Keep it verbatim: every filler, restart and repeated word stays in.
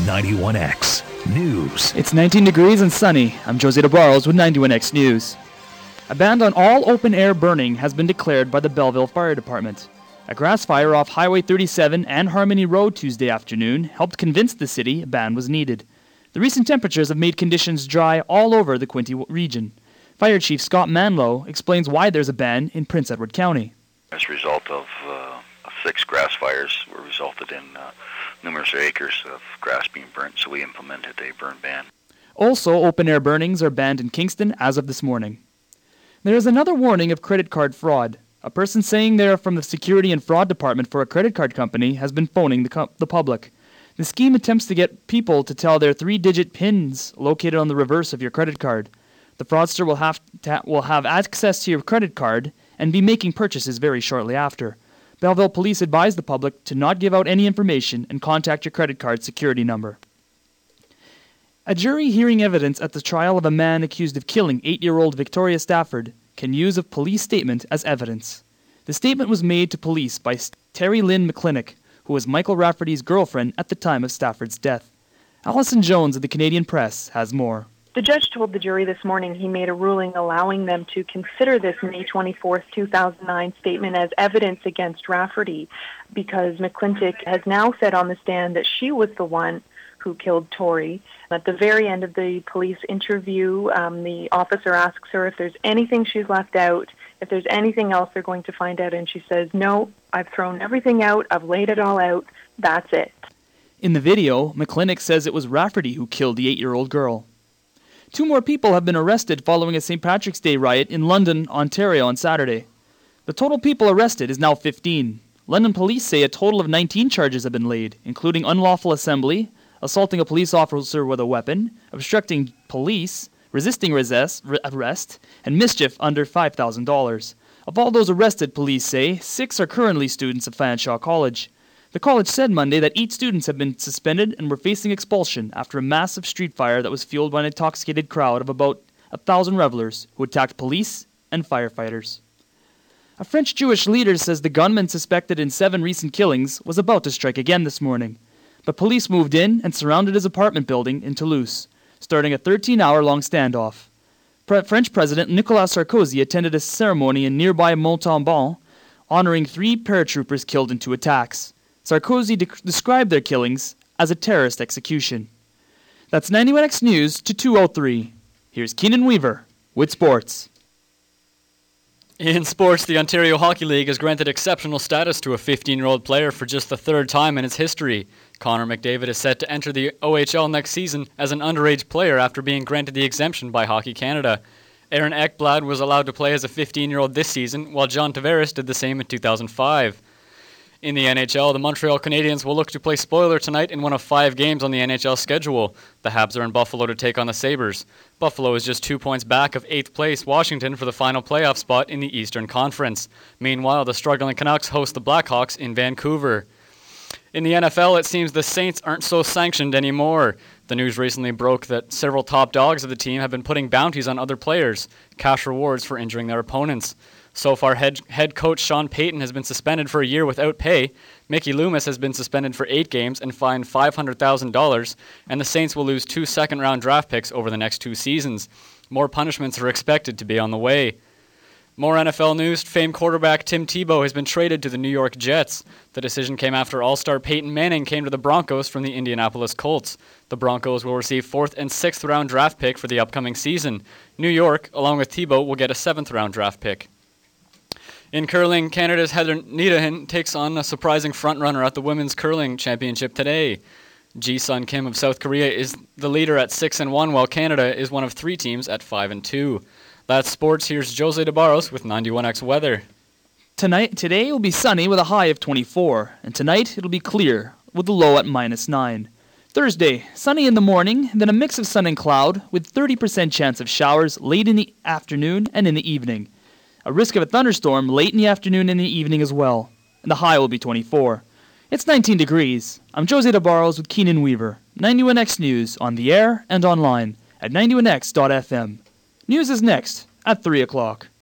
ninety-one X News. It's nineteen degrees and sunny. I'm Jose DeBarros with ninety-one X News. A ban on all open-air burning has been declared by the Belleville Fire Department. A grass fire off Highway thirty-seven and Harmony Road Tuesday afternoon helped convince the city a ban was needed. The recent temperatures have made conditions dry all over the Quinte region. Fire Chief Scott Manlow explains why there's a ban in Prince Edward County. As a result of uh, six grass fires, were resulted in uh, numerous acres of grass being burnt, so we implemented a burn ban. Also, open-air burnings are banned in Kingston as of this morning. There is another warning of credit card fraud. A person saying they are from the Security and Fraud Department for a credit card company has been phoning the, co- the public. The scheme attempts to get people to tell their three-digit PINs located on the reverse of your credit card. The fraudster will have to ha- will have access to your credit card and be making purchases very shortly after. Belleville Police advise the public to not give out any information and contact your credit card security number. A jury hearing evidence at the trial of a man accused of killing eight-year-old Victoria Stafford can use a police statement as evidence. The statement was made to police by Terry Lynn McClintock, who was Michael Rafferty's girlfriend at the time of Stafford's death. Allison Jones of the Canadian Press has more. The judge told the jury this morning he made a ruling allowing them to consider this May twenty-fourth, two thousand nine statement as evidence against Rafferty because McClintock has now said on the stand that she was the one who killed Tori. At the very end of the police interview, um, the officer asks her if there's anything she's left out, if there's anything else they're going to find out, and she says, no, I've thrown everything out, I've laid it all out, that's it. In the video, McClintock says it was Rafferty who killed the eight-year-old girl. Two more people have been arrested following a Saint Patrick's Day riot in London, Ontario on Saturday. The total people arrested is now fifteen. London police say a total of nineteen charges have been laid, including unlawful assembly, assaulting a police officer with a weapon, obstructing police, resisting resist, arrest, and mischief under five thousand dollars. Of all those arrested, police say, six are currently students of Fanshawe College. The college said Monday that eight students have been suspended and were facing expulsion after a massive street fire that was fueled by an intoxicated crowd of about a thousand revelers who attacked police and firefighters. A French Jewish leader says the gunman suspected in seven recent killings was about to strike again this morning. But police moved in and surrounded his apartment building in Toulouse, starting a thirteen-hour-long standoff. Pre- French President Nicolas Sarkozy attended a ceremony in nearby Montauban, honoring three paratroopers killed in two attacks. Sarkozy de- described their killings as a terrorist execution. That's ninety-one X News to two oh three. Here's Keenan Weaver with sports. In sports, the Ontario Hockey League has granted exceptional status to a fifteen-year-old player for just the third time in its history. Connor McDavid is set to enter the O H L next season as an underage player after being granted the exemption by Hockey Canada. Aaron Ekblad was allowed to play as a fifteen-year-old this season, while John Tavares did the same in two thousand five. In the N H L, the Montreal Canadiens will look to play spoiler tonight in one of five games on the N H L schedule. The Habs are in Buffalo to take on the Sabres. Buffalo is just two points back of eighth place Washington for the final playoff spot in the Eastern Conference. Meanwhile, the struggling Canucks host the Blackhawks in Vancouver. In the N F L, it seems the Saints aren't so sanctioned anymore. The news recently broke that several top dogs of the team have been putting bounties on other players, cash rewards for injuring their opponents. So far, head, head coach Sean Payton has been suspended for a year without pay, Mickey Loomis has been suspended for eight games and fined five hundred thousand dollars, and the Saints will lose two second-round draft picks over the next two seasons. More punishments are expected to be on the way. More N F L news, famed quarterback Tim Tebow has been traded to the New York Jets. The decision came after All-Star Peyton Manning came to the Broncos from the Indianapolis Colts. The Broncos will receive fourth and sixth round draft pick for the upcoming season. New York, along with Tebow, will get a seventh round draft pick. In curling, Canada's Heather Niederhan takes on a surprising frontrunner at the Women's Curling Championship today. Ji-Sun Kim of South Korea is the leader at six and one, while Canada is one of three teams at five and two. That's sports. Here's Jose DeBarros with ninety-one X weather. Tonight, today will be sunny with a high of twenty-four, and tonight it'll be clear with a low at minus nine. Thursday, sunny in the morning, then a mix of sun and cloud with thirty percent chance of showers late in the afternoon and in the evening. A risk of a thunderstorm late in the afternoon and the evening as well, and the high will be twenty-four. It's nineteen degrees. I'm Jose DeBarros with Keenan Weaver, ninety-one X News on the air and online at ninety-one x dot f m. News is next at three o'clock.